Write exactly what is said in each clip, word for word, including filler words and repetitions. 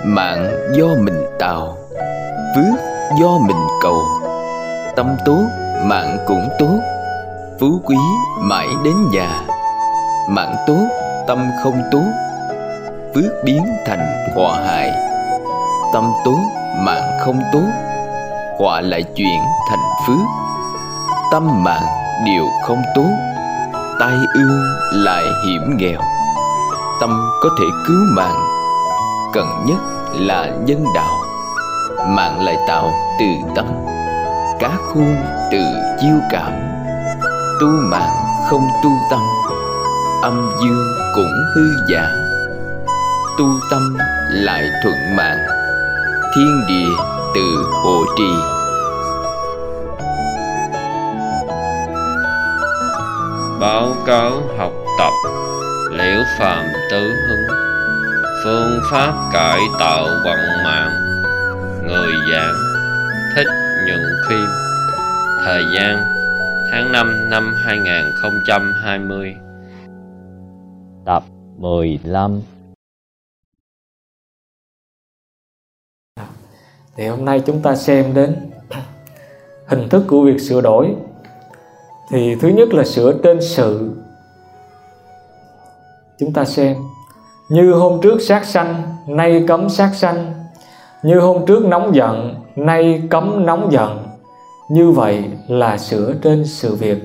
mạng do mình tạo, phước do mình cầu. Tâm tốt, mạng cũng tốt, phú quý mãi đến già. Mạng tốt, tâm không tốt, phước biến thành họa hại. Tâm tốt, mạng không tốt, họa lại chuyển thành phước. Tâm mạng đều không tốt, tai ương lại hiểm nghèo. Tâm có thể cứu mạng, cần nhất là nhân đạo. Mạng lại tạo từ tâm, cá khôn từ chiêu cảm. Tu mạng không tu tâm, âm dương cũng hư giả. Tu tâm lại thuận mạng, thiên địa tự hộ trì. Báo cáo học tập Liễu Phàm Tứ Hứng, phương pháp cải tạo vận mạng. Người giảng Thích Nhuận Khiêm. Thời gian tháng năm năm hai nghìn không trăm hai mươi. Tập mười lăm. Thì hôm nay chúng ta xem đến hình thức của việc sửa đổi. Thì thứ nhất là sửa trên sự. Chúng ta xem: như hôm trước sát sanh, nay cấm sát sanh. Như hôm trước nóng giận, nay cấm nóng giận. Như vậy là sửa trên sự việc.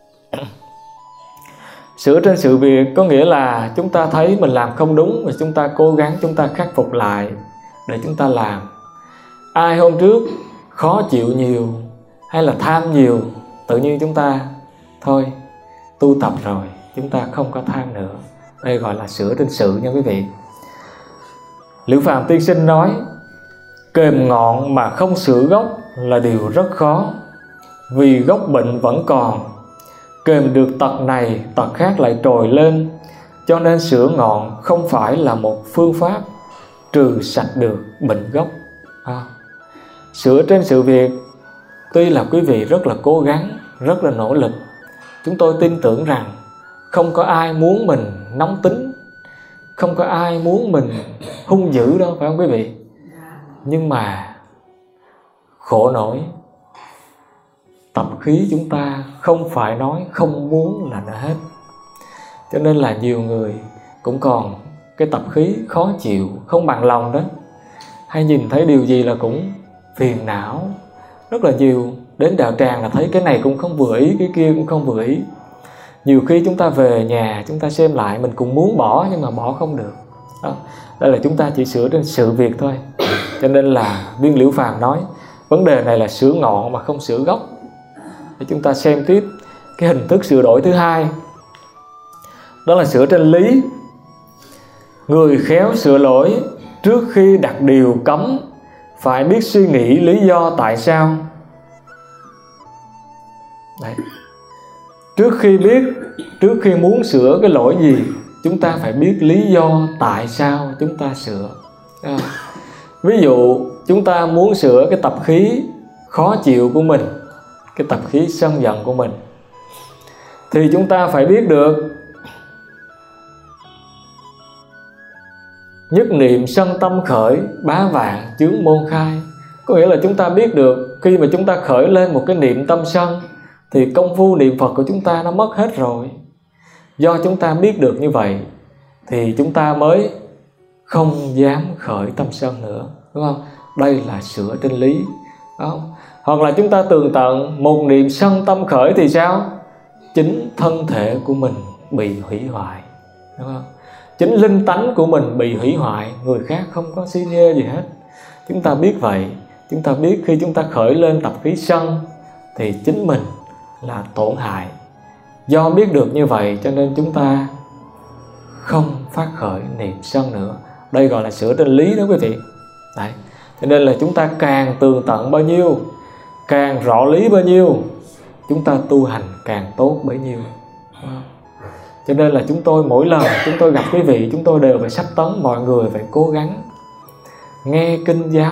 Sửa trên sự việc có nghĩa là chúng ta thấy mình làm không đúng và chúng ta cố gắng chúng ta khắc phục lại để chúng ta làm. Ai hôm trước khó chịu nhiều hay là tham nhiều, tự nhiên chúng ta thôi tu tập rồi, chúng ta không có tham nữa. Đây gọi là sửa trên sự nha quý vị. Liễu Phàm tiên sinh nói: kềm ngọn mà không sửa gốc là điều rất khó, vì gốc bệnh vẫn còn. Kềm được tật này, tật khác lại trồi lên. Cho nên sửa ngọn không phải là một phương pháp trừ sạch được bệnh gốc. à, Sửa trên sự việc, tuy là quý vị rất là cố gắng, rất là nỗ lực, chúng tôi tin tưởng rằng không có ai muốn mình nóng tính, không có ai muốn mình hung dữ đâu, phải không quý vị? Nhưng mà khổ nổi, tập khí chúng ta không phải nói không muốn là đã hết. Cho nên là nhiều người cũng còn cái tập khí khó chịu, không bằng lòng đó. Hay nhìn thấy điều gì là cũng phiền não rất là nhiều. Đến đạo tràng là thấy cái này cũng không vừa ý, cái kia cũng không vừa ý. Nhiều khi chúng ta về nhà chúng ta xem lại, mình cũng muốn bỏ nhưng mà bỏ không được đó. Đây là chúng ta chỉ sửa trên sự việc thôi. Cho nên là viên Liễu Phàm nói vấn đề này là sửa ngọn mà không sửa gốc. Để chúng ta xem tiếp cái hình thức sửa đổi thứ hai, đó là sửa trên lý. Người khéo sửa lỗi trước khi đặt điều cấm phải biết suy nghĩ lý do tại sao. Đấy. Trước khi biết, trước khi muốn sửa cái lỗi gì, chúng ta phải biết lý do tại sao chúng ta sửa. à. Ví dụ chúng ta muốn sửa cái tập khí khó chịu của mình, cái tập khí sân giận của mình, thì chúng ta phải biết được nhất niệm sân tâm khởi, bá vạn chướng môn khai. Có nghĩa là chúng ta biết được khi mà chúng ta khởi lên một cái niệm tâm sân thì công phu niệm Phật của chúng ta nó mất hết rồi. Do chúng ta biết được như vậy thì chúng ta mới không dám khởi tâm sân nữa, đúng không? Đây là sửa trên lý, đúng không? Hoặc là chúng ta tường tận một niệm sân tâm khởi thì sao? Chính thân thể của mình bị hủy hoại, đúng không? Chính linh tánh của mình bị hủy hoại, người khác không có xi nhê gì hết. Chúng ta biết vậy, chúng ta biết khi chúng ta khởi lên tập khí sân thì chính mình là tổn hại. Do biết được như vậy cho nên chúng ta không phát khởi niệm sân nữa. Đây gọi là sửa trên lý đó quý vị. Đấy. Cho nên là chúng ta càng tường tận bao nhiêu, càng rõ lý bao nhiêu, chúng ta tu hành càng tốt bấy nhiêu. Cho nên là chúng tôi mỗi lần chúng tôi gặp quý vị, chúng tôi đều phải sách tấn mọi người phải cố gắng nghe kinh giáo.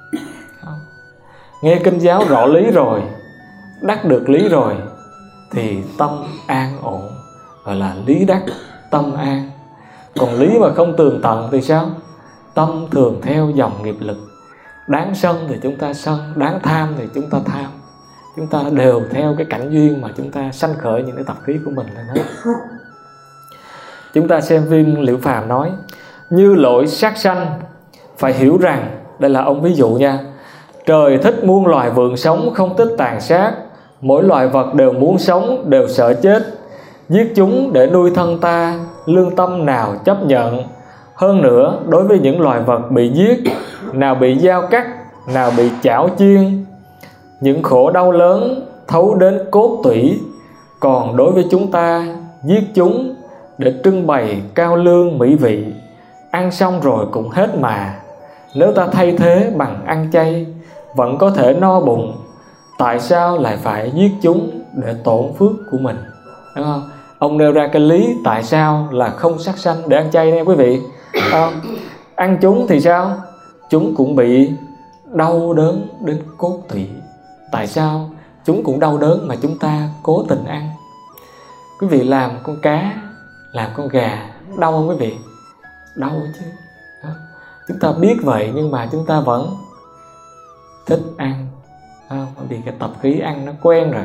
Nghe kinh giáo rõ lý rồi, đắc được lý rồi thì tâm an ổn, gọi là lý đắc tâm an. Còn lý mà không tường tận thì sao? tâm thường theo dòng nghiệp lực. Đáng sân thì chúng ta sân, đáng tham thì chúng ta tham. Chúng ta đều theo cái cảnh duyên mà chúng ta sanh khởi những cái tập khí của mình lên hết. Chúng ta xem phim Liễu Phàm nói: như lỗi sát sanh, phải hiểu rằng, đây là ông ví dụ nha, trời thích muôn loài vượn sống, không thích tàn sát. Mỗi loài vật đều muốn sống, đều sợ chết. Giết chúng để nuôi thân ta, lương tâm nào chấp nhận. Hơn nữa, đối với những loài vật bị giết, nào bị dao cắt, nào bị chảo chiên, những khổ đau lớn thấu đến cốt tủy. Còn đối với chúng ta, giết chúng để trưng bày cao lương mỹ vị, ăn xong rồi cũng hết mà. Nếu ta thay thế bằng ăn chay, vẫn có thể no bụng. Tại sao lại phải giết chúng để tổn phước của mình? Đúng không? Ông nêu ra cái lý tại sao là không sát sanh để ăn chay nha quý vị. À, ăn chúng thì sao? Chúng cũng bị đau đớn đến cốt tủy. Tại sao chúng cũng đau đớn mà chúng ta cố tình ăn? Quý vị làm con cá, làm con gà, đau không quý vị? Đau chứ. Đó. Chúng ta biết vậy nhưng mà chúng ta vẫn thích ăn. À, bởi vì cái tập khí ăn nó quen rồi.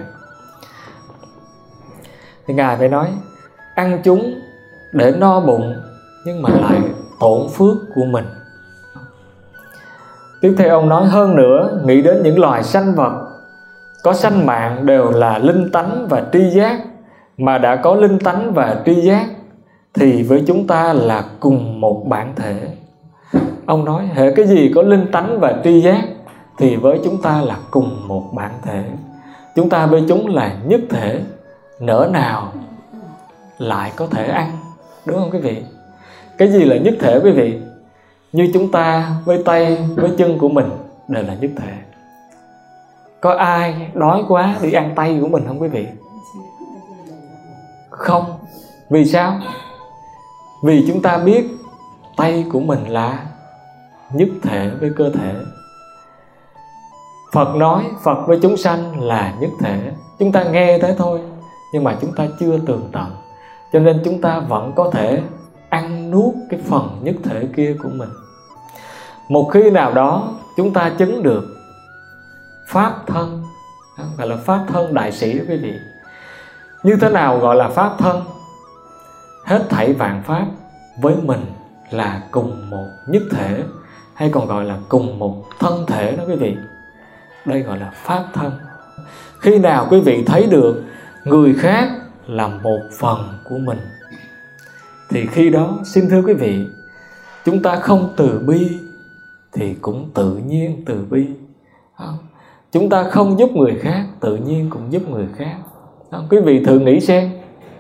Thì Ngài phải nói ăn chúng để no bụng nhưng mà lại tổn phước của mình. Tiếp theo ông nói hơn nữa, nghĩ đến những loài sanh vật có sanh mạng đều là linh tánh và tri giác, mà đã có linh tánh và tri giác thì với chúng ta là cùng một bản thể. Ông nói hễ cái gì có linh tánh và tri giác thì với chúng ta là cùng một bản thể. Chúng ta với chúng là nhất thể, nỡ nào lại có thể ăn, đúng không quý vị? Cái gì là nhất thể quý vị? Như chúng ta với tay, với chân của mình đều là nhất thể. Có ai đói quá đi ăn tay của mình không quý vị? Không. Vì sao? Vì chúng ta biết tay của mình là nhất thể với cơ thể. Phật nói Phật với chúng sanh là nhất thể. Chúng ta nghe thế thôi, nhưng mà chúng ta chưa tường tận. Cho nên chúng ta vẫn có thể ăn nuốt cái phần nhất thể kia của mình. Một khi nào đó chúng ta chứng được Pháp thân, gọi là Pháp thân đại sĩ đó quý vị. Như thế nào gọi là Pháp thân? Hết thảy vạn Pháp với mình là cùng một nhất thể, hay còn gọi là cùng một thân thể đó quý vị. Đây gọi là Pháp thân. Khi nào quý vị thấy được người khác là một phần của mình thì khi đó xin thưa quý vị, chúng ta không từ bi thì cũng tự nhiên từ bi. Chúng ta không giúp người khác, tự nhiên cũng giúp người khác. Quý vị thử nghĩ xem,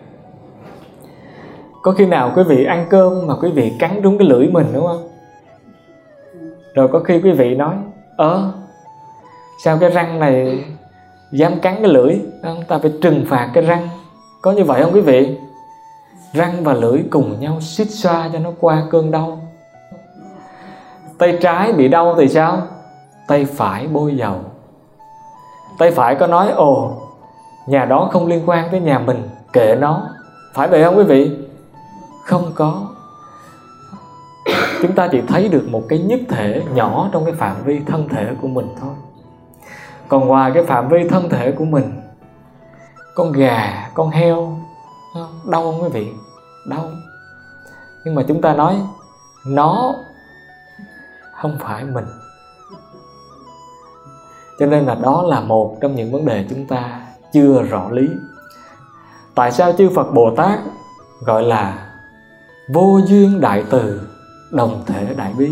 có khi nào quý vị ăn cơm mà quý vị cắn trúng cái lưỡi mình đúng không? Rồi có khi quý vị nói Ờ sao cái răng này dám cắn cái lưỡi, ta phải trừng phạt cái răng. Có như vậy không quý vị? Răng và lưỡi cùng nhau xít xoa cho nó qua cơn đau. Tay trái bị đau thì sao? Tay phải bôi dầu. Tay phải có nói ồ nhà đó không liên quan tới nhà mình, kệ nó. Phải vậy không quý vị? Không có. Chúng ta chỉ thấy được một cái nhất thể nhỏ trong cái phạm vi thân thể của mình thôi. Còn ngoài cái phạm vi thân thể của mình, con gà, con heo đau không quý vị? Đau. Nhưng mà chúng ta nói nó không phải mình. Cho nên là đó là một trong những vấn đề chúng ta chưa rõ lý. Tại sao chư Phật Bồ Tát gọi là vô duyên đại từ, đồng thể đại bi?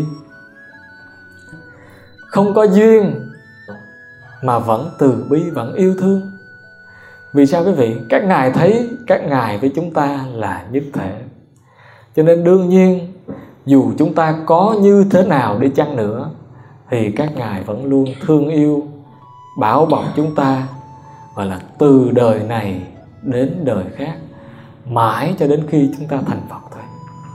Không có duyên mà vẫn từ bi, vẫn yêu thương. Vì sao quý vị? Các ngài thấy các ngài với chúng ta là nhất thể. Cho nên đương nhiên dù chúng ta có như thế nào đi chăng nữa thì các ngài vẫn luôn thương yêu, bảo bọc chúng ta, gọi là từ đời này đến đời khác, mãi cho đến khi chúng ta thành Phật thôi.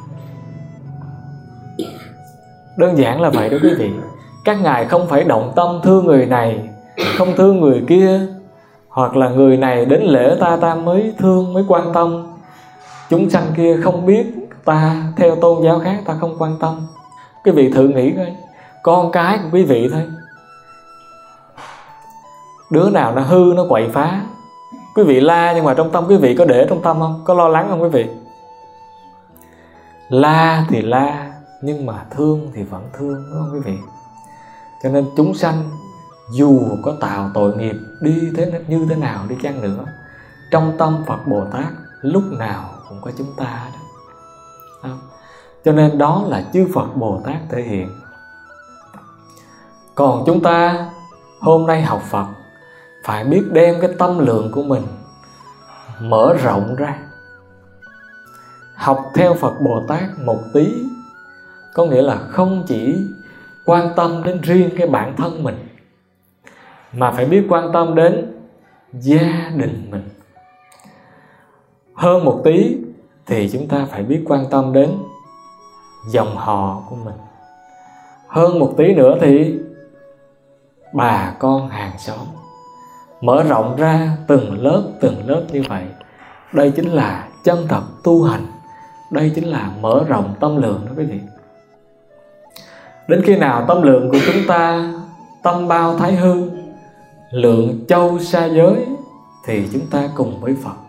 Đơn giản là vậy đó quý vị. Các ngài không phải động tâm thương người này, không thương người kia, hoặc là người này đến lễ ta ta mới thương, mới quan tâm. Chúng sanh kia không biết ta, theo tôn giáo khác ta không quan tâm. Quý vị thử nghĩ coi, con cái của quý vị thôi, đứa nào nó hư, nó quậy phá, quý vị la, nhưng mà trong tâm quý vị có để trong tâm không? Có lo lắng không quý vị? La thì la, nhưng mà thương thì vẫn thương, đúng không quý vị? Cho nên chúng sanh dù có tạo tội nghiệp đi thế như thế nào đi chăng nữa, trong tâm Phật Bồ Tát lúc nào cũng có chúng ta đó. Cho nên đó là chư Phật Bồ Tát thể hiện. Còn chúng ta hôm nay học Phật phải biết đem cái tâm lượng của mình mở rộng ra, học theo Phật Bồ Tát một tí. Có nghĩa là không chỉ quan tâm đến riêng cái bản thân mình, mà phải biết quan tâm đến gia đình mình. Hơn một tí thì chúng ta phải biết quan tâm đến dòng họ của mình. Hơn một tí nữa thì bà con hàng xóm. Mở rộng ra từng lớp từng lớp như vậy. Đây chính là chân thật tu hành. Đây chính là mở rộng tâm lượng đó quý vị. Đến khi nào tâm lượng của chúng ta tâm bao thái hư, lượng châu sa giới, thì chúng ta cùng với Phật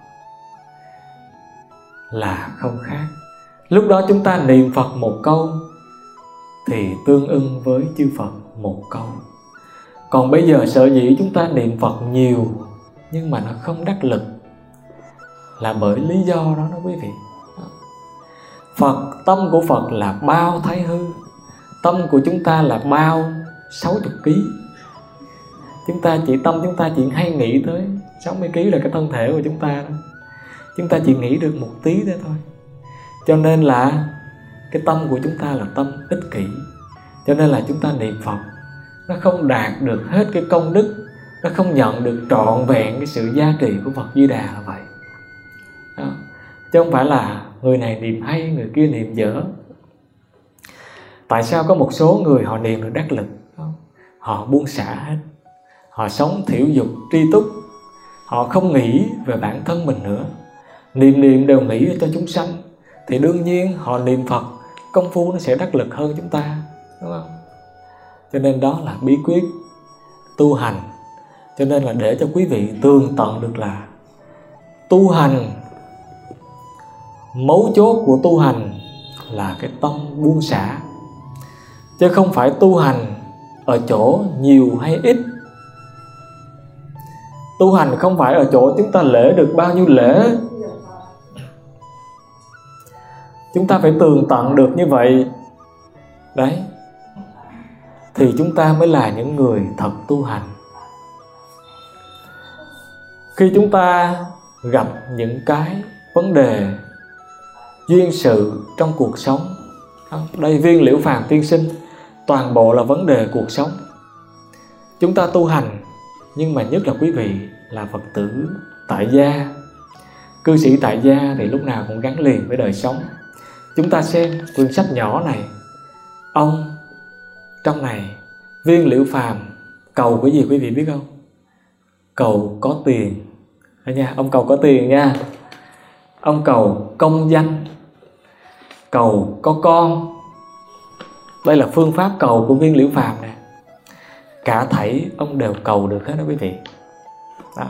là không khác. Lúc đó chúng ta niệm Phật một câu thì tương ưng với chư Phật một câu. Còn bây giờ sở dĩ chúng ta niệm Phật nhiều nhưng mà nó không đắc lực là bởi lý do đó đó quý vị. Phật, tâm của Phật là bao thái hư, tâm của chúng ta là bao sáu mươi ký. Chúng ta chỉ tâm chúng ta chỉ hay nghĩ tới sáu mươi ký là cái thân thể của chúng ta đó. Chúng ta chỉ nghĩ được một tí thế thôi. Cho nên là cái tâm của chúng ta là tâm ích kỷ. Cho nên là chúng ta niệm Phật nó không đạt được hết cái công đức, nó không nhận được trọn vẹn cái sự gia trì của Phật Di Đà là vậy đó. Chứ không phải là người này niệm hay, người kia niệm dở. Tại sao có một số người họ niệm được đắc lực? Họ buông xả hết, họ sống thiểu dục tri túc, họ không nghĩ về bản thân mình nữa, niệm niệm đều nghĩ cho chúng sanh, thì đương nhiên họ niệm Phật công phu nó sẽ đắc lực hơn chúng ta, đúng không? Cho nên đó là bí quyết tu hành. Cho nên là để cho quý vị tường tận được là tu hành, mấu chốt của tu hành là cái tâm buông xả, chứ không phải tu hành ở chỗ nhiều hay ít. Tu hành không phải ở chỗ chúng ta lễ được bao nhiêu lễ. Chúng ta phải tường tận được như vậy đấy, thì chúng ta mới là những người thật tu hành. Khi chúng ta gặp những cái vấn đề duyên sự trong cuộc sống, đây Viên Liễu Phàm tiên sinh toàn bộ là vấn đề cuộc sống. Chúng ta tu hành, nhưng mà nhất là quý vị là Phật tử tại gia, cư sĩ tại gia thì lúc nào cũng gắn liền với đời sống. Chúng ta xem quyển sách nhỏ này, ông trong này Viên Liễu Phàm cầu cái gì quý vị biết không? Cầu có tiền nha, ông cầu có tiền nha. Ông cầu công danh, cầu có con. Đây là phương pháp cầu của Viên Liễu Phàm nè. Cả thảy ông đều cầu được hết đó quý vị đó.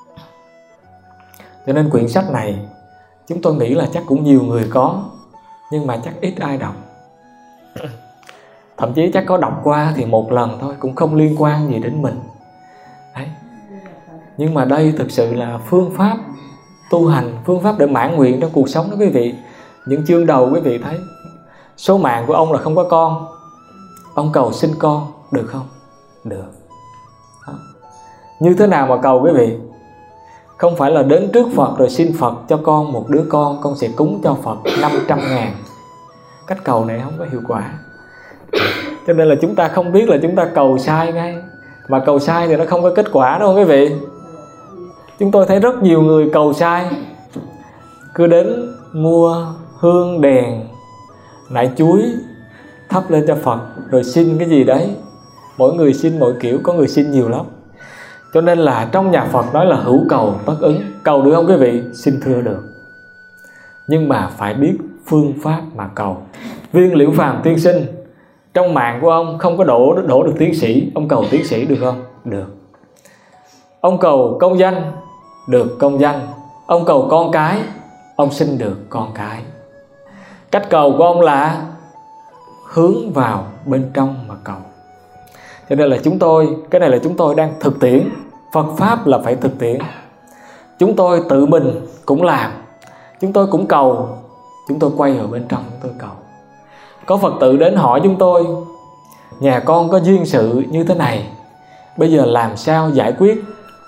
Cho nên quyển sách này chúng tôi nghĩ là chắc cũng nhiều người có, nhưng mà chắc ít ai đọc. Thậm chí chắc có đọc qua thì một lần thôi, cũng không liên quan gì đến mình đấy. Nhưng mà đây thực sự là phương pháp tu hành, phương pháp để mãn nguyện trong cuộc sống đó quý vị. Những chương đầu quý vị thấy số mạng của ông là không có con, ông cầu sinh con được không? Được đó. Như thế nào mà cầu quý vị? Không phải là đến trước Phật rồi xin Phật cho con một đứa con, con sẽ cúng cho Phật năm trăm ngàn. Cách cầu này không có hiệu quả. Cho nên là chúng ta không biết là chúng ta cầu sai ngay. Mà cầu sai thì nó không có kết quả đâu quý vị. Chúng tôi thấy rất nhiều người cầu sai, cứ đến mua hương đèn, nải chuối thắp lên cho Phật rồi xin cái gì đấy. Mỗi người xin mỗi kiểu, có người xin nhiều lắm. Cho nên là trong nhà Phật nói là hữu cầu tất ứng. Cầu được không quý vị? Xin thưa được. Nhưng mà phải biết phương pháp mà cầu. Viên Liễu Phàm tiên sinh Trong mạng của ông không có đổ, đổ được tiến sĩ, ông cầu tiến sĩ được không? Được. Ông cầu công danh, được công danh. Ông cầu con cái, ông sinh được con cái. Cách cầu của ông là hướng vào bên trong mà cầu. Cho nên là chúng tôi, cái này là chúng tôi đang thực tiễn. Phật Pháp là phải thực tiễn. Chúng tôi tự mình cũng làm, chúng tôi cũng cầu, chúng tôi quay vào bên trong chúng tôi cầu. Có Phật tử đến hỏi chúng tôi: nhà con có duyên sự như thế này, bây giờ làm sao giải quyết?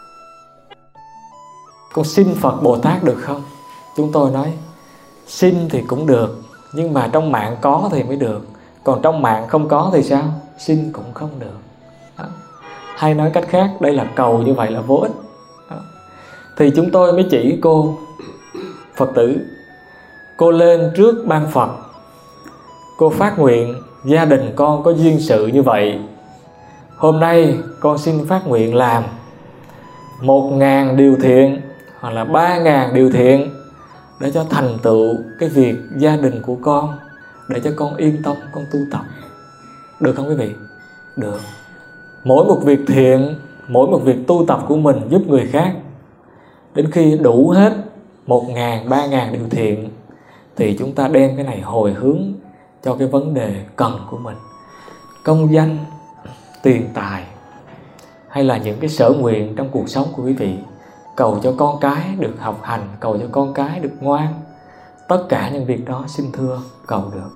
Con xin Phật Bồ Tát được không? Chúng tôi nói xin thì cũng được, nhưng mà trong mạng có thì mới được. Còn trong mạng không có thì sao? Xin cũng không được. Đó. Hay nói cách khác, đây là cầu như vậy là vô ích. Đó. Thì chúng tôi mới chỉ cô Phật tử, cô lên trước ban Phật, cô phát nguyện gia đình con có duyên sự như vậy, hôm nay con xin phát nguyện làm một ngàn điều thiện hoặc là ba ngàn điều thiện để cho thành tựu cái việc gia đình của con, để cho con yên tâm con tu tập. Được không quý vị? Được. Mỗi một việc thiện, mỗi một việc tu tập của mình giúp người khác, đến khi đủ hết một ngàn, ba ngàn điều thiện thì chúng ta đem cái này hồi hướng cho cái vấn đề cần của mình. Công danh, tiền tài, hay là những cái sở nguyện trong cuộc sống của quý vị. Cầu cho con cái được học hành, cầu cho con cái được ngoan. Tất cả những việc đó xin thưa cầu được.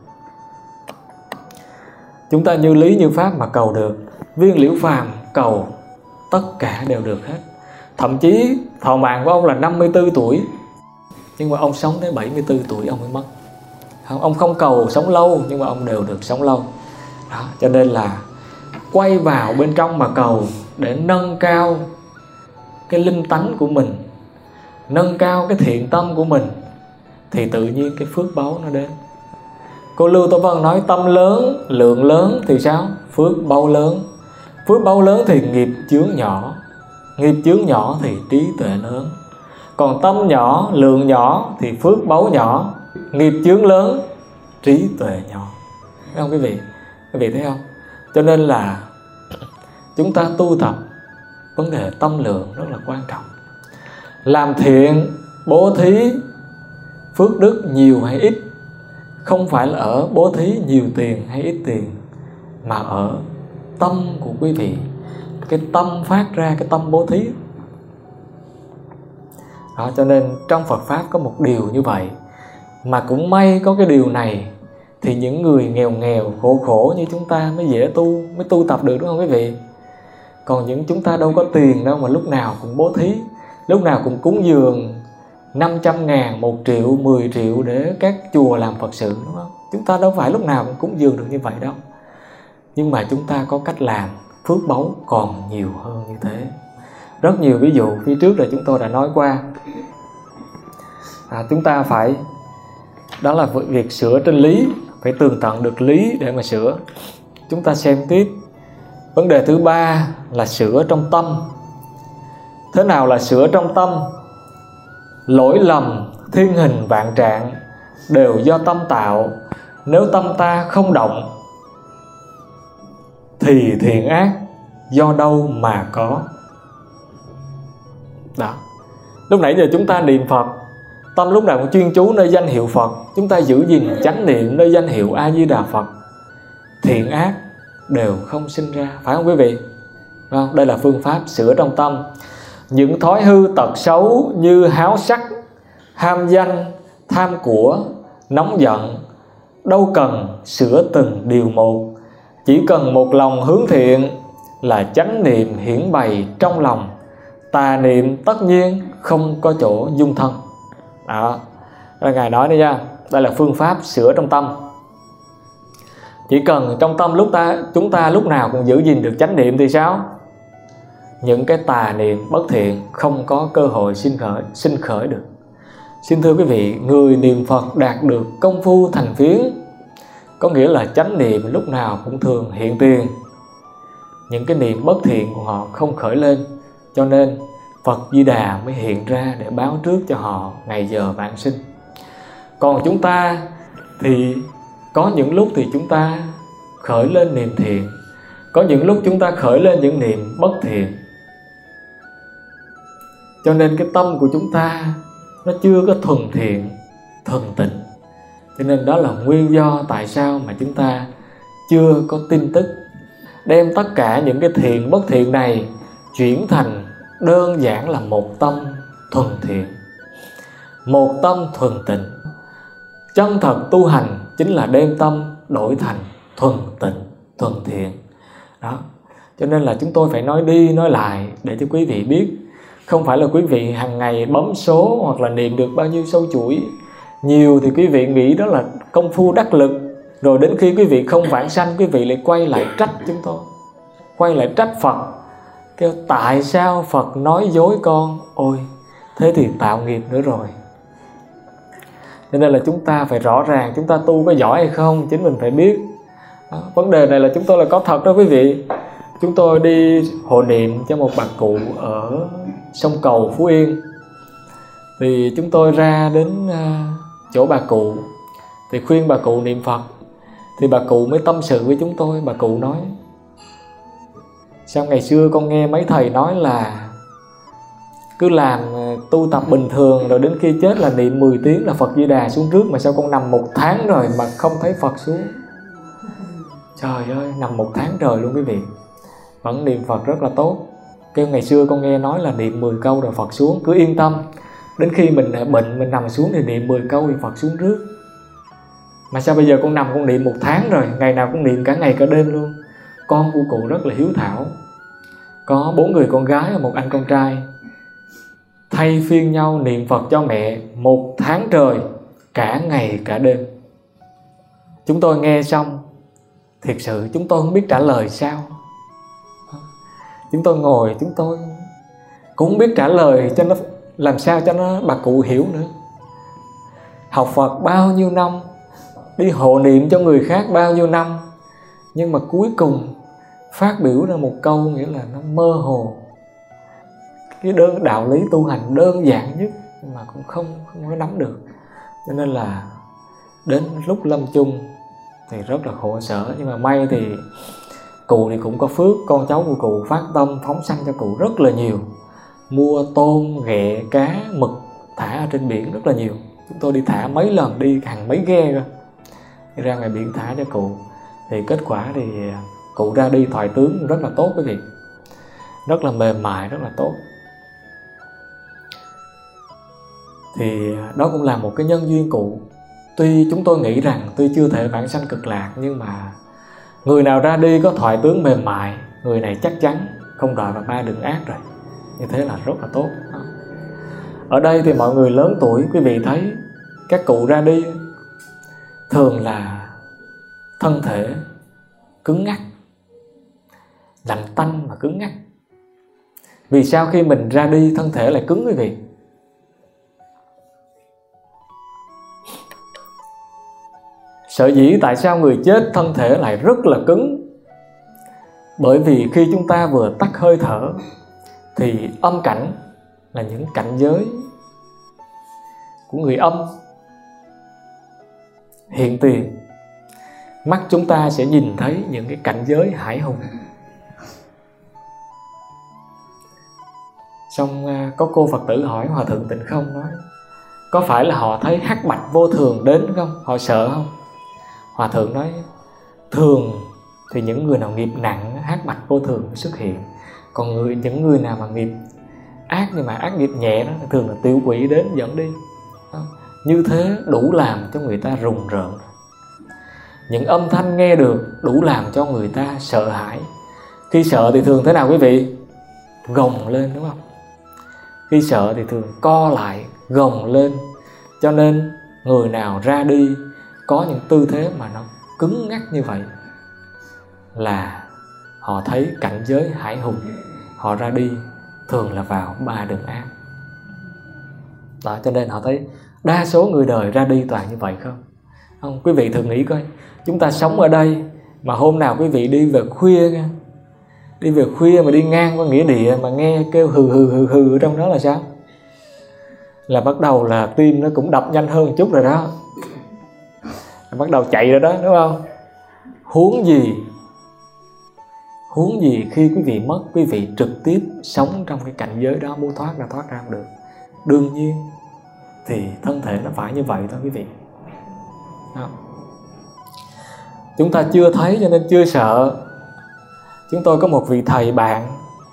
Chúng ta như lý như pháp mà cầu được. Viên Liễu Phàm cầu tất cả đều được hết. Thậm chí thọ mạng của ông là năm mươi tư tuổi, nhưng mà ông sống tới bảy mươi tư tuổi ông mới mất. Ông không cầu sống lâu, nhưng mà ông đều được sống lâu. Đó, cho nên là quay vào bên trong mà cầu để nâng cao cái linh tánh của mình, nâng cao cái thiện tâm của mình, thì tự nhiên cái phước báu nó đến. Cô Lưu Tô Vân nói tâm lớn, lượng lớn thì sao? Phước báu lớn. Phước báu lớn thì nghiệp chướng nhỏ, nghiệp chướng nhỏ thì trí tuệ lớn. Còn tâm nhỏ, lượng nhỏ thì phước báu nhỏ, nghiệp chướng lớn, trí tuệ nhỏ. Thấy không quý vị? Quý vị thấy không? Cho nên là chúng ta tu tập, vấn đề tâm lượng rất là quan trọng. Làm thiện, bố thí, phước đức nhiều hay ít không phải là ở bố thí nhiều tiền hay ít tiền, mà ở tâm của quý vị. Cái tâm phát ra, cái tâm bố thí. Đó, cho nên trong Phật Pháp có một điều như vậy. Mà cũng may có cái điều này thì những người nghèo nghèo, khổ khổ như chúng ta mới dễ tu, mới tu tập được, đúng không quý vị? Còn những chúng ta đâu có tiền đâu mà lúc nào cũng bố thí, lúc nào cũng cúng dường năm trăm ngàn, một triệu, mười triệu để các chùa làm Phật sự, đúng không? Chúng ta đâu phải lúc nào cũng cúng dường được như vậy đâu. Nhưng mà chúng ta có cách làm, phước báu còn nhiều hơn như thế. Rất nhiều ví dụ phía trước là chúng tôi đã nói qua. à, Chúng ta phải, đó là việc sửa trên lý, phải tường tận được lý để mà sửa. Chúng ta xem tiếp. Vấn đề thứ ba là sửa trong tâm. Thế nào là sửa trong tâm? Lỗi lầm thiên hình vạn trạng đều do tâm tạo. Nếu tâm ta không động thì thiện ác do đâu mà có. Đó. Lúc nãy giờ chúng ta niệm Phật, tâm lúc nào cũng chuyên chú nơi danh hiệu Phật. Chúng ta giữ gìn chánh niệm nơi danh hiệu A Di Đà Phật, thiện ác đều không sinh ra. Phải không quý vị? Không? Đây là phương pháp sửa trong tâm. Những thói hư tật xấu như háo sắc, ham danh, tham của, nóng giận, đâu cần sửa từng điều một. Chỉ cần một lòng hướng thiện là chánh niệm hiển bày trong lòng. Tà niệm tất nhiên không có chỗ dung thân. Đó, là Ngài nói đây nha. Đây là phương pháp sửa trong tâm. Chỉ cần trong tâm lúc ta chúng ta lúc nào cũng giữ gìn được chánh niệm thì sao? Những cái tà niệm bất thiện không có cơ hội sinh khởi, sinh khởi được. Xin thưa quý vị, người niệm Phật đạt được công phu thành phiến, có nghĩa là chánh niệm lúc nào cũng thường hiện tiền. Những cái niệm bất thiện của họ không khởi lên, cho nên Phật Di Đà mới hiện ra để báo trước cho họ ngày giờ vãng sinh. Còn chúng ta thì có những lúc thì chúng ta khởi lên niềm thiện, có những lúc chúng ta khởi lên những niệm bất thiện. Cho nên cái tâm của chúng ta nó chưa có thuần thiện, thuần tịnh. Cho nên đó là nguyên do tại sao mà chúng ta chưa có tin tức, đem tất cả những cái thiện bất thiện này chuyển thành đơn giản là một tâm thuần thiện, một tâm thuần tịnh. Chân thật tu hành chính là đem tâm đổi thành thuần tịnh, thuần thiện. Đó. Cho nên là chúng tôi phải nói đi nói lại để cho quý vị biết. Không phải là quý vị hàng ngày bấm số hoặc là niệm được bao nhiêu sâu chuỗi nhiều thì quý vị nghĩ đó là công phu đắc lực. Rồi đến khi quý vị không vãng sanh, quý vị lại quay lại trách chúng tôi, quay lại trách Phật, kêu tại sao Phật nói dối con. Ôi, thế thì tạo nghiệp nữa rồi. Cho nên là chúng ta phải rõ ràng chúng ta tu có giỏi hay không, chính mình phải biết. Đó, vấn đề này là chúng tôi là có thật đó quý vị. Chúng tôi đi hộ niệm cho một bà cụ ở sông Cầu, Phú Yên. Thì chúng tôi ra đến chỗ bà cụ thì khuyên bà cụ niệm Phật. Thì bà cụ mới tâm sự với chúng tôi. Bà cụ nói: sao ngày xưa con nghe mấy thầy nói là cứ làm tu tập bình thường rồi đến khi chết là niệm mười tiếng là Phật Di Đà xuống rước, mà sao con nằm một tháng rồi mà không thấy Phật xuống. Trời ơi, nằm một tháng trời luôn quý vị, vẫn niệm Phật rất là tốt. Kêu ngày xưa con nghe nói là niệm mười câu rồi Phật xuống, cứ yên tâm, đến khi mình bệnh mình nằm xuống thì niệm mười câu thì Phật xuống rước. Mà sao bây giờ con nằm con niệm một tháng rồi, ngày nào cũng niệm cả ngày cả đêm luôn. Con của cụ rất là hiếu thảo, có bốn người con gái và một anh con trai, thay phiên nhau niệm Phật cho mẹ một tháng trời, cả ngày cả đêm. Chúng tôi nghe xong thiệt sự chúng tôi không biết trả lời sao. Chúng tôi ngồi chúng tôi cũng không biết trả lời cho nó làm sao cho nó bà cụ hiểu nữa. Học Phật bao nhiêu năm, đi hộ niệm cho người khác bao nhiêu năm, nhưng mà cuối cùng phát biểu ra một câu nghĩa là nó mơ hồ. Cái đơn đạo lý tu hành đơn giản nhất mà cũng không không có nắm được. Cho nên là đến lúc lâm chung thì rất là khổ sở. Nhưng mà may thì cụ thì cũng có phước, con cháu của cụ phát tâm phóng sanh cho cụ rất là nhiều, mua tôm, ghẹ, cá, mực thả ở trên biển rất là nhiều. Chúng tôi đi thả mấy lần, đi hàng mấy ghe cơ, đi ra ngoài biển thả cho cụ. Thì kết quả thì cụ ra đi thoại tướng rất là tốt quý vị, rất là mềm mại, rất là tốt. Thì đó cũng là một cái nhân duyên cụ. Tuy chúng tôi nghĩ rằng tuy chưa thể vãng sanh cực lạc, nhưng mà người nào ra đi có thoại tướng mềm mại, người này chắc chắn không đọa vào ba đường ác rồi. Như thế là rất là tốt. Ở đây thì mọi người lớn tuổi, quý vị thấy các cụ ra đi thường là thân thể cứng ngắc, lạnh tanh mà cứng ngắc. Vì sao khi mình ra đi thân thể lại cứng quý vị? Sở dĩ tại sao người chết thân thể lại rất là cứng? Bởi vì khi chúng ta vừa tắt hơi thở thì âm cảnh là những cảnh giới của người âm hiện tiền. Mắt chúng ta sẽ nhìn thấy những cái cảnh giới hải hùng. Xong có cô Phật tử hỏi Hòa Thượng Tịnh Không, nói có phải là họ thấy hắc bạch vô thường đến không? Họ sợ không? Hòa Thượng nói thường thì những người nào nghiệp nặng hắc bạch vô thường xuất hiện. Còn người những người nào mà nghiệp ác nhưng mà ác nghiệp nhẹ đó thường là tiểu quỷ đến dẫn đi. Như thế đủ làm cho người ta rùng rợn. Những âm thanh nghe được đủ làm cho người ta sợ hãi. Khi sợ thì thường thế nào quý vị? Gồng lên đúng không? Khi sợ thì thường co lại, gồng lên. Cho nên người nào ra đi có những tư thế mà nó cứng ngắc như vậy là họ thấy cảnh giới hải hùng. Họ ra đi thường là vào ba đường ác. Đó, cho nên họ thấy đa số người đời ra đi toàn như vậy không? Không, quý vị thử nghĩ coi, chúng ta sống ở đây mà hôm nào quý vị đi về khuya nha, đi về khuya mà đi ngang qua nghĩa địa mà nghe kêu hừ hừ hừ hừ ở trong đó là sao? Là bắt đầu là tim nó cũng đập nhanh hơn một chút rồi đó, là bắt đầu chạy rồi đó đúng không? Huống gì Huống gì khi quý vị mất, quý vị trực tiếp sống trong cái cảnh giới đó, muốn thoát ra thoát ra không được. Đương nhiên thì thân thể nó phải như vậy thôi quý vị. Đó. Chúng ta chưa thấy cho nên chưa sợ. Chúng tôi có một vị thầy bạn,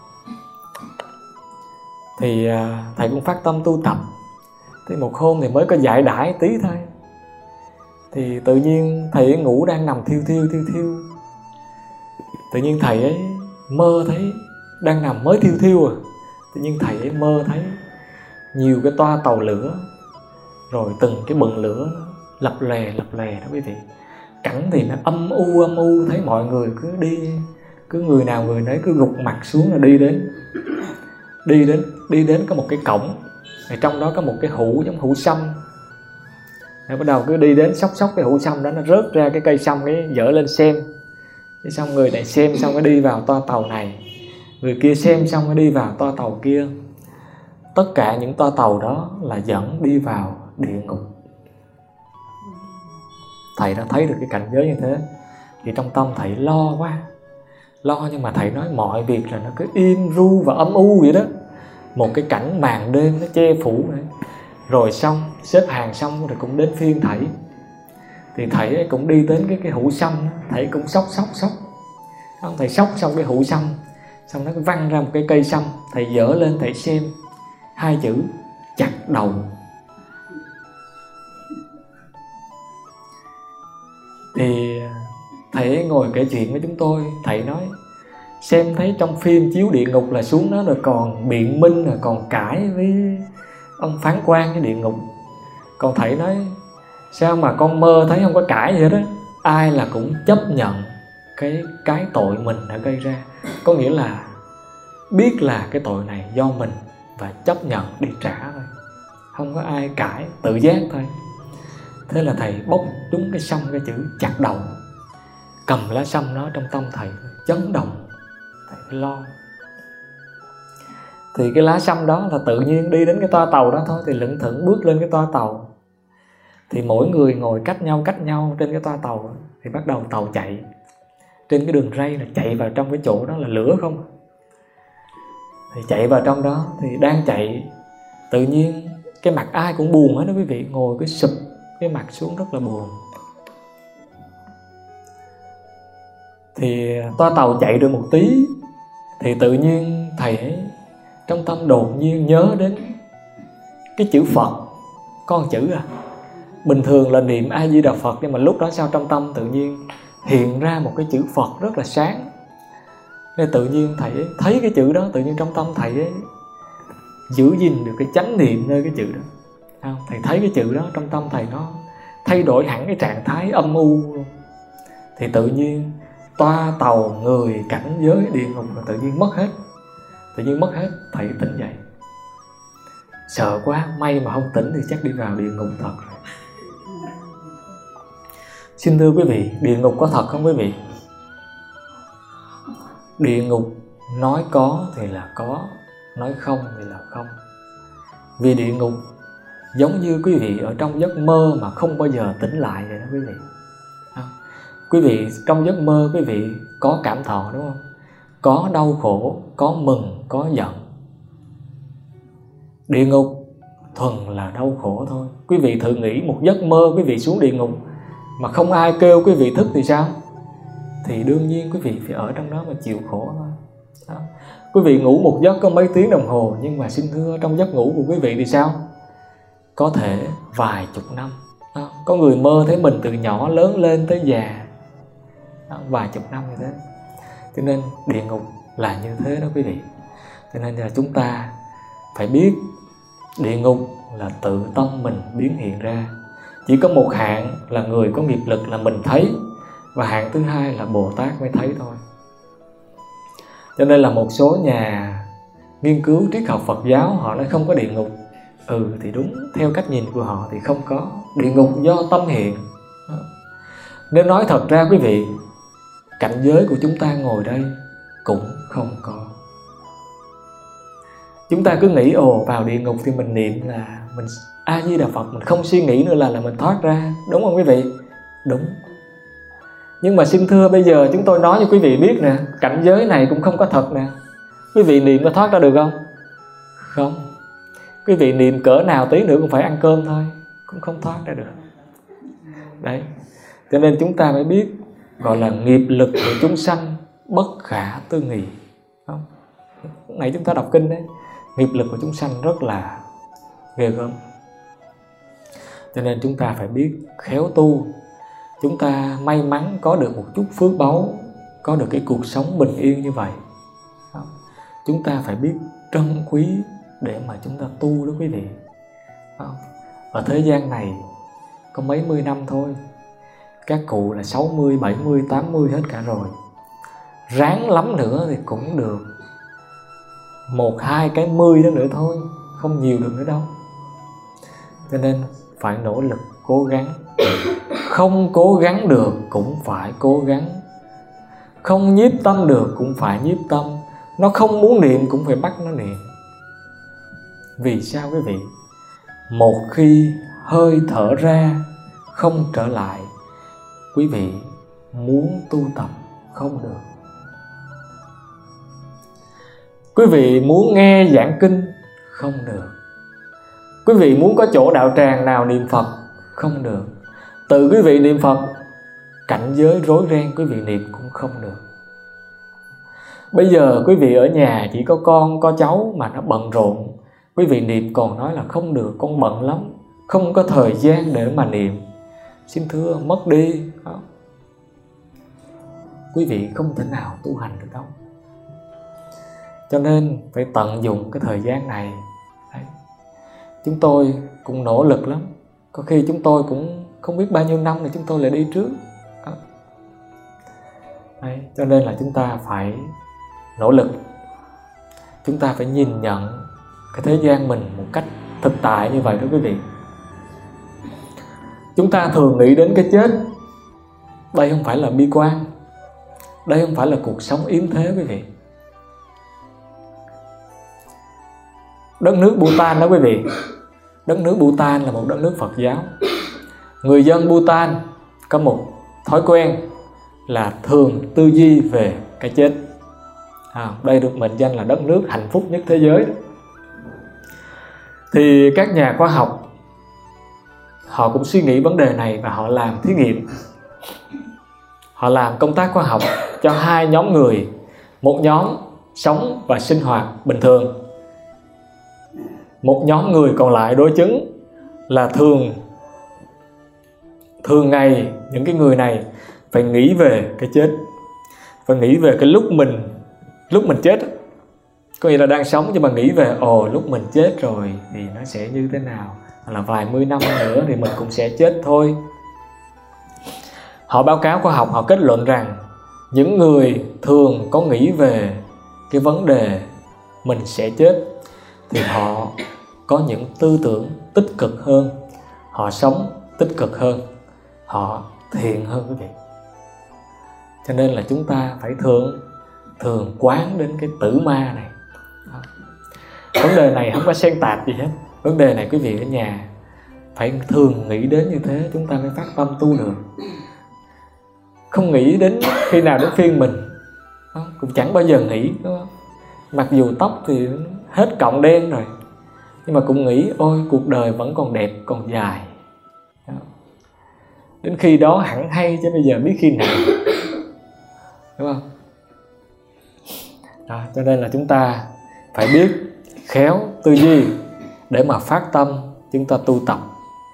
thì thầy cũng phát tâm tu tập. Thì một hôm thì mới có dạy đãi tí thôi, thì tự nhiên thầy ấy ngủ đang nằm thiêu thiêu thiêu thiêu. Tự nhiên thầy ấy mơ thấy đang nằm mới thiêu thiêu à. Tự nhiên thầy ấy mơ thấy nhiều cái toa tàu lửa, rồi từng cái bừng lửa lập lè lập lè đó quý vị. Cảnh thì nó âm u âm u, thấy mọi người cứ đi, cứ người nào người nấy cứ gục mặt xuống là đi đến đi đến đi đến có một cái cổng, thì trong đó có một cái hũ giống hũ sâm. Rồi bắt đầu cứ đi đến sóc sóc cái hũ sâm đó, nó rớt ra cái cây sâm, cái dở lên xem. Cái xong người này xem xong cái đi vào toa tàu này, người kia xem xong cái đi vào toa tàu kia. Tất cả những toa tàu đó là dẫn đi vào địa ngục. Thầy đã thấy được cái cảnh giới như thế, thì trong tâm thầy lo quá. Lo nhưng mà thầy nói mọi việc là nó cứ im ru và âm u vậy đó. Một cái cảnh màn đêm nó che phủ đấy. Rồi xong, xếp hàng xong rồi cũng đến phiên thầy. Thì thầy ấy cũng đi đến cái, cái hũ sâm, thầy cũng sóc sóc sóc. Thầy sóc xong cái hũ sâm, xong nó văng ra một cái cây sâm. Thầy dở lên thầy xem hai chữ chặt đầu. Thì thầy ấy ngồi kể chuyện với chúng tôi. Thầy nói xem thấy trong phim chiếu địa ngục là xuống đó rồi còn biện minh, rồi còn cãi với ông phán quan cái địa ngục. Còn thầy nói sao mà con mơ thấy không có cãi gì hết đó. Ai là cũng chấp nhận cái cái tội mình đã gây ra. Có nghĩa là biết là cái tội này do mình và chấp nhận đi trả thôi. Không có ai cãi, tự giác thôi. Thế là thầy bốc trúng cái sâm cái chữ chặt đầu. Cầm lá sâm nó trong tâm thầy chấn động. Thầy lo. Thì cái lá sâm đó là tự nhiên đi đến cái toa tàu đó thôi. Thì lững thững bước lên cái toa tàu. Thì mỗi người ngồi cách nhau cách nhau trên cái toa tàu. Thì bắt đầu tàu chạy. Trên cái đường ray là chạy vào trong cái chỗ đó là lửa không. Thì chạy vào trong đó thì đang chạy, tự nhiên cái mặt ai cũng buồn hết đó quý vị. Ngồi cái sụp cái mặt xuống rất là buồn. Thì toa tàu chạy được một tí, thì tự nhiên thầy ấy trong tâm đột nhiên nhớ đến cái chữ Phật. Con chữ à, bình thường là niệm A Di Đà Phật, nhưng mà lúc đó sao trong tâm tự nhiên hiện ra một cái chữ Phật rất là sáng. Nên tự nhiên thầy ấy thấy cái chữ đó, tự nhiên trong tâm thầy ấy giữ gìn được cái chánh niệm nơi cái chữ đó. Không? Thầy thấy cái chữ đó trong tâm thầy nó thay đổi hẳn cái trạng thái âm u luôn. Thì tự nhiên toa tàu, người, cảnh giới, địa ngục là tự nhiên mất hết. Tự nhiên mất hết, thầy tỉnh dậy. Sợ quá, may mà không tỉnh thì chắc đi vào địa ngục thật rồi. Xin thưa quý vị, địa ngục có thật không quý vị? Địa ngục nói có thì là có, nói không thì là không. Vì địa ngục giống như quý vị ở trong giấc mơ mà không bao giờ tỉnh lại vậy đó quý vị. À, quý vị trong giấc mơ quý vị có cảm thọ đúng không? Có đau khổ, có mừng, có giận. Địa ngục thuần là đau khổ thôi. Quý vị thử nghĩ một giấc mơ quý vị xuống địa ngục mà không ai kêu quý vị thức thì sao? Thì đương nhiên quý vị phải ở trong đó mà chịu khổ thôi. Đó. Quý vị ngủ một giấc có mấy tiếng đồng hồ, nhưng mà xin thưa trong giấc ngủ của quý vị thì sao? Có thể vài chục năm. Đó. Có người mơ thấy mình từ nhỏ lớn lên tới già. Đó. Vài chục năm như thế. Cho nên địa ngục là như thế đó quý vị. Cho nên là chúng ta phải biết địa ngục là tự tâm mình biến hiện ra. Chỉ có một hạng là người có nghiệp lực là mình thấy, và hạng thứ hai là Bồ Tát mới thấy thôi. Cho nên là một số nhà nghiên cứu triết học Phật giáo họ nói không có địa ngục. Ừ thì đúng, theo cách nhìn của họ thì không có. Địa ngục do tâm hiện. Nếu nói thật ra quý vị, cảnh giới của chúng ta ngồi đây cũng không có. Chúng ta cứ nghĩ ồ vào địa ngục thì mình niệm là mình A Di Đà Phật, mình không suy nghĩ nữa là là mình thoát ra, đúng không quý vị? Đúng. Nhưng mà xin thưa bây giờ chúng tôi nói cho quý vị biết nè, cảnh giới này cũng không có thật nè. Quý vị niệm có thoát ra được không? Không. Quý vị niệm cỡ nào tí nữa cũng phải ăn cơm thôi, cũng không thoát ra được. Đấy. Cho nên chúng ta mới biết gọi là nghiệp lực của chúng sanh bất khả tư nghị. Không? Lúc nãy chúng ta đọc kinh đấy, nghiệp lực của chúng sanh rất là ghê gớm. Cho nên chúng ta phải biết khéo tu. Chúng ta may mắn có được một chút phước báu, có được cái cuộc sống bình yên như vậy. Không? Chúng ta phải biết trân quý để mà chúng ta tu đó quý vị. Không? Ở thế gian này có mấy mươi năm thôi, các cụ là sáu mươi, bảy mươi, tám mươi hết cả rồi. Ráng lắm nữa thì cũng được một hai cái mươi đó nữa thôi, không nhiều được nữa đâu. Cho nên phải nỗ lực cố gắng. Không cố gắng được cũng phải cố gắng. Không nhiếp tâm được cũng phải nhiếp tâm. Nó không muốn niệm cũng phải bắt nó niệm. Vì sao quý vị? Một khi hơi thở ra không trở lại, quý vị muốn tu tập không được. Quý vị muốn nghe giảng kinh không được. Quý vị muốn có chỗ đạo tràng nào niệm Phật không được. Tự quý vị niệm Phật, cảnh giới rối ren quý vị niệm cũng không được. Bây giờ quý vị ở nhà chỉ có con, có cháu mà nó bận rộn, quý vị niệm còn nói là không được, con bận lắm, không có thời gian để mà niệm. Xin thưa, mất đi. Không? Quý vị không thể nào tu hành được đâu. Cho nên phải tận dụng cái thời gian này. Đấy. Chúng tôi cũng nỗ lực lắm. Có khi chúng tôi cũng không biết bao nhiêu năm thì chúng tôi lại đi trước. Đấy. Cho nên là chúng ta phải nỗ lực. Chúng ta phải nhìn nhận cái thế gian mình một cách thực tại như vậy đó quý vị. Chúng ta thường nghĩ đến cái chết. Đây không phải là bi quan. Đây không phải là cuộc sống yếm thế quý vị. Đất nước Bhutan đó quý vị, đất nước Bhutan là một đất nước Phật giáo. Người dân Bhutan có một thói quen là thường tư duy về cái chết. à, Đây được mệnh danh là đất nước hạnh phúc nhất thế giới. Thì các nhà khoa học họ cũng suy nghĩ vấn đề này và họ làm thí nghiệm. Họ làm công tác khoa học cho hai nhóm người. Một nhóm sống và sinh hoạt bình thường, một nhóm người còn lại đối chứng là thường thường ngày những cái người này phải nghĩ về cái chết, phải nghĩ về cái lúc mình lúc mình chết. Có nghĩa là đang sống nhưng mà nghĩ về ồ lúc mình chết rồi thì nó sẽ như thế nào, hoặc là vài mươi năm nữa thì mình cũng sẽ chết thôi. Họ báo cáo khoa học, họ kết luận rằng những người thường có nghĩ về cái vấn đề mình sẽ chết thì họ có những tư tưởng tích cực hơn, họ sống tích cực hơn, họ thiện hơn quý vị. Cho nên là chúng ta phải thường thường quán đến cái tử ma này. Vấn đề này không có xen tạp gì hết. Vấn đề này quý vị ở nhà phải thường nghĩ đến như thế, chúng ta mới phát tâm tu được. Không nghĩ đến khi nào đến phiên mình, cũng chẳng bao giờ nghĩ, đúng không? Mặc dù tóc thì hết cọng đen rồi, nhưng mà cũng nghĩ ôi cuộc đời vẫn còn đẹp, còn dài. Đến khi đó hẳn hay, chứ bây giờ biết khi nào, đúng không? Đó, cho nên là chúng ta phải biết khéo tư duy để mà phát tâm chúng ta tu tập.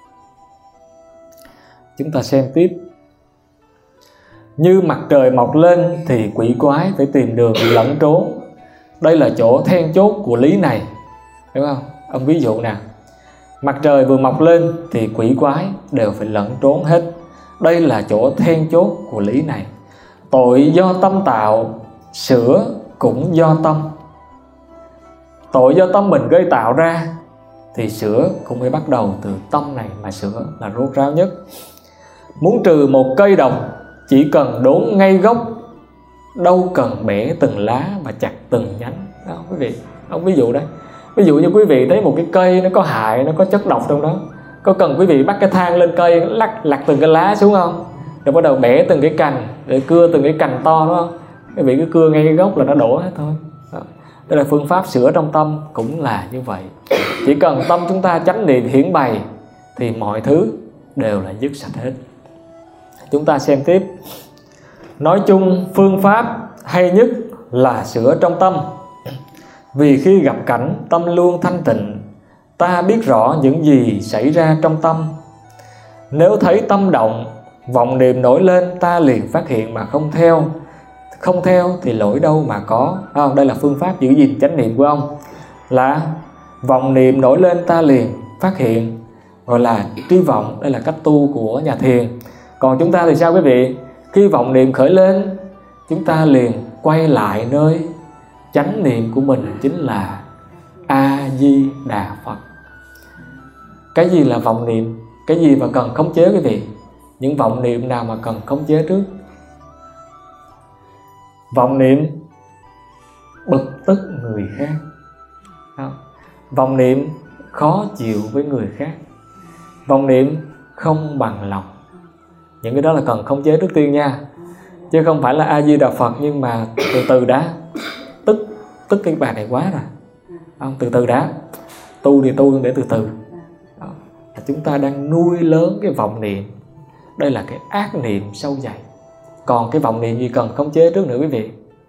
Chúng ta xem tiếp. Như mặt trời mọc lên thì quỷ quái phải tìm đường lẫn trốn. Đây là chỗ then chốt của lý này, đúng không? Ông ví dụ nè, mặt trời vừa mọc lên thì quỷ quái đều phải lẫn trốn hết. Đây là chỗ then chốt của lý này. Tội do tâm tạo, sửa cũng do tâm. Tội do tâm mình gây tạo ra thì sửa cũng phải bắt đầu từ tâm này mà sửa là rốt ráo nhất. Muốn trừ một cây độc chỉ cần đốn ngay gốc, đâu cần bẻ từng lá mà chặt từng nhánh. Đó quý vị, ông ví dụ đấy. Ví dụ như quý vị thấy một cái cây nó có hại, nó có chất độc trong đó, có cần quý vị bắt cái thang lên cây lặt lặt từng cái lá xuống không? rồi bắt đầu bẻ từng cái cành, để cưa từng cái cành to, đúng không? Cái vị cứ cưa ngay cái gốc là nó đổ hết thôi. Đó. Đây là phương pháp sửa trong tâm cũng là như vậy. Chỉ cần tâm chúng ta chánh niệm hiển bày thì mọi thứ đều là dứt sạch hết. Chúng ta xem tiếp. Nói chung phương pháp hay nhất là sửa trong tâm. Vì khi gặp cảnh tâm luôn thanh tịnh, ta biết rõ những gì xảy ra trong tâm. Nếu thấy tâm động, vọng niệm nổi lên, ta liền phát hiện mà không theo. Không theo thì lỗi đâu mà có. À, đây là phương pháp giữ gìn chánh niệm của ông. Là vọng niệm nổi lên ta liền phát hiện, gọi là tri vọng. Đây là cách tu của nhà thiền. Còn chúng ta thì sao quý vị? Khi vọng niệm khởi lên, chúng ta liền quay lại nơi chánh niệm của mình, chính là A-di-đà Phật. Cái gì là vọng niệm? Cái gì mà cần khống chế quý vị? Những vọng niệm nào mà cần khống chế trước? Vọng niệm bực tức người khác, vọng niệm khó chịu với người khác, vọng niệm không bằng lòng. Những cái đó là cần khống chế trước tiên nha. Chứ không phải là A-di-đà Phật nhưng mà từ từ đã. Tức tức cái bài này quá rồi, không, từ từ đã. Tu thì tu để từ từ. Đó. Chúng ta đang nuôi lớn cái vọng niệm. Đây là cái ác niệm sâu dày. Còn cái vọng niệm gì cần khống chế trước nữa quý vị?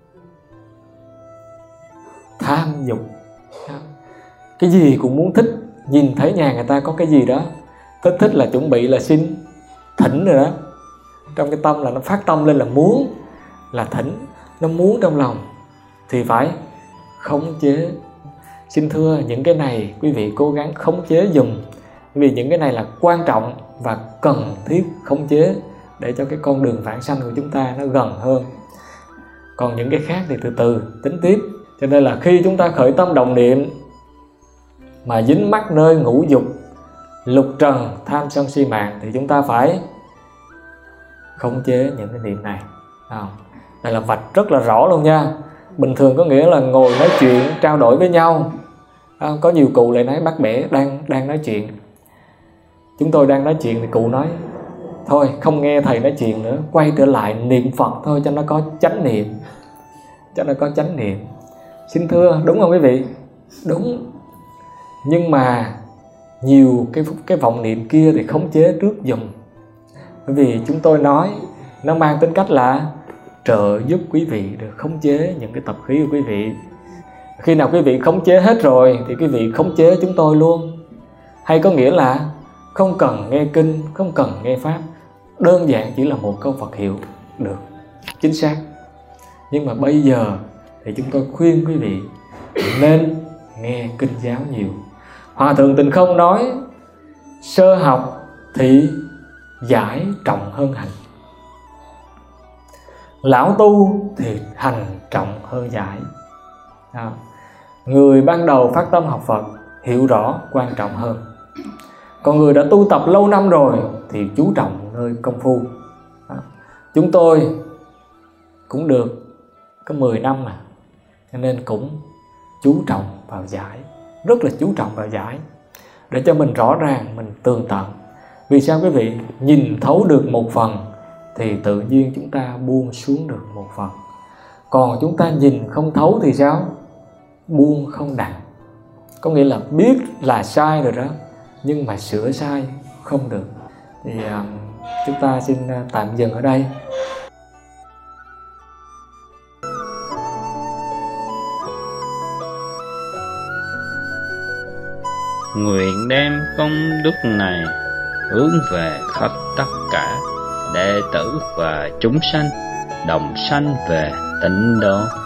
Tham dục. Cái gì cũng muốn thích. Nhìn thấy nhà người ta có cái gì đó thích thích là chuẩn bị là xin thỉnh rồi đó. Trong cái tâm là nó phát tâm lên là muốn, là thỉnh. Nó muốn trong lòng thì phải khống chế. Xin thưa những cái này quý vị cố gắng khống chế dùm. Vì những cái này là quan trọng và cần thiết khống chế để cho cái con đường vãng sanh của chúng ta nó gần hơn. Còn những cái khác thì từ từ tính tiếp. Cho nên là khi chúng ta khởi tâm động niệm mà dính mắc nơi ngũ dục, lục trần, tham sân si mạng thì chúng ta phải khống chế những cái niệm này. Đây là vạch rất là rõ luôn nha. Bình thường có nghĩa là ngồi nói chuyện, trao đổi với nhau. Có nhiều cụ lại nói bác bẻ đang, đang nói chuyện. Chúng tôi đang nói chuyện thì cụ nói thôi không nghe thầy nói chuyện nữa, quay trở lại niệm Phật thôi cho nó có chánh niệm. Cho nó có chánh niệm. Xin thưa, đúng không quý vị? Đúng. Nhưng mà nhiều cái, cái vọng niệm kia thì khống chế trước dùm. Bởi vì chúng tôi nói nó mang tính cách là trợ giúp quý vị được khống chế những cái tập khí của quý vị. Khi nào quý vị khống chế hết rồi thì quý vị khống chế chúng tôi luôn. Hay có nghĩa là không cần nghe kinh, không cần nghe pháp, đơn giản chỉ là một câu Phật hiệu được, chính xác. Nhưng mà bây giờ thì chúng tôi khuyên quý vị nên nghe kinh giáo nhiều. Hòa Thượng Tịnh Không nói sơ học thì giải trọng hơn hành, lão tu thì hành trọng hơn giải. À, người ban đầu phát tâm học Phật hiểu rõ quan trọng hơn. Còn người đã tu tập lâu năm rồi thì chú trọng nơi công phu. À, chúng tôi cũng được có mười năm mà, cho nên cũng chú trọng vào giải, rất là chú trọng vào giải để cho mình rõ ràng, mình tường tận. Vì sao quý vị? Nhìn thấu được một phần thì tự nhiên chúng ta buông xuống được một phần. Còn chúng ta nhìn không thấu thì sao? Buông không đặng. Có nghĩa là biết là sai rồi đó, nhưng mà sửa sai không được. Thì uh, chúng ta xin uh, tạm dừng ở đây. Nguyện đem công đức này hướng về khắp tất cả đệ tử và chúng sanh đồng sanh về tịnh độ.